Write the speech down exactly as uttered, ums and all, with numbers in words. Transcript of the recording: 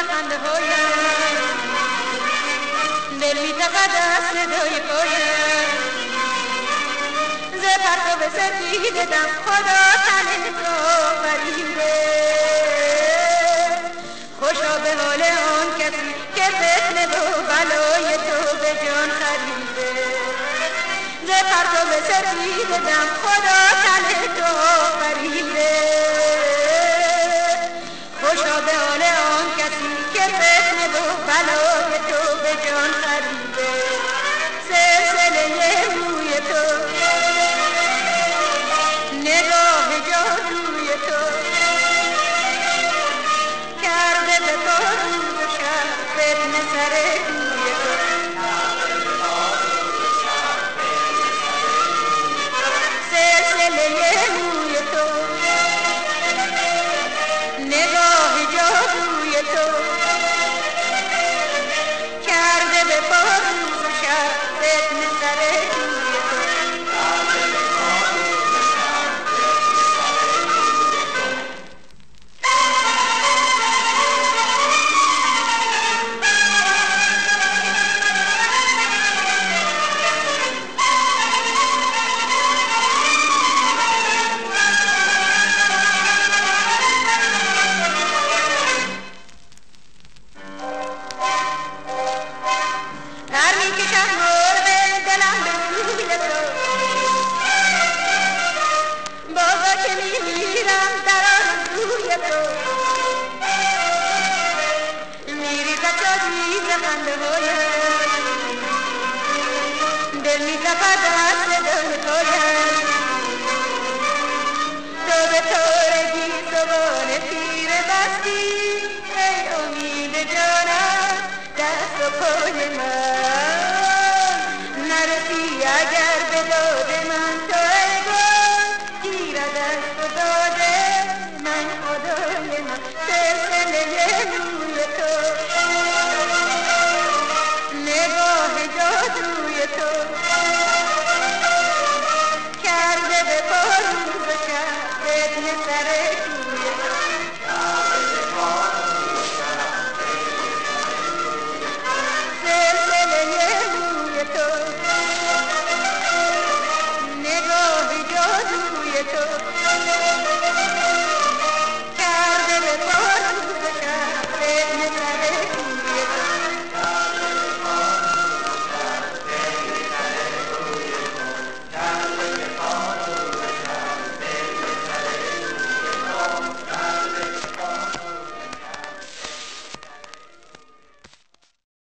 خنده هایم دل میتپد از صدای پایم ز پرتو سپید دم خدا تن تو فریده خوشا به حال آن کسی که فتنه و بلای تو به جان خریده ز پرتو سپید دم خدا تن تو فریده خوشا به حال آن کسی که فتنه و بلای تو به جان خریده سلسله روی تو نگاه جادوی تو کرده به پا روز و شب فتنه سر روی تو سلسله روی تو نگاه جادوی تو کرده به پا روز و شب فتنه سر روی تو دل می تپد از صدای پایم تو به تارگی زبان تیره بستی ای امید جانم دست و پای من نرسی اگر به داد من تو ای گل گیرد دست و داده من خدای من سلسله روی تو نگاه جادوی تو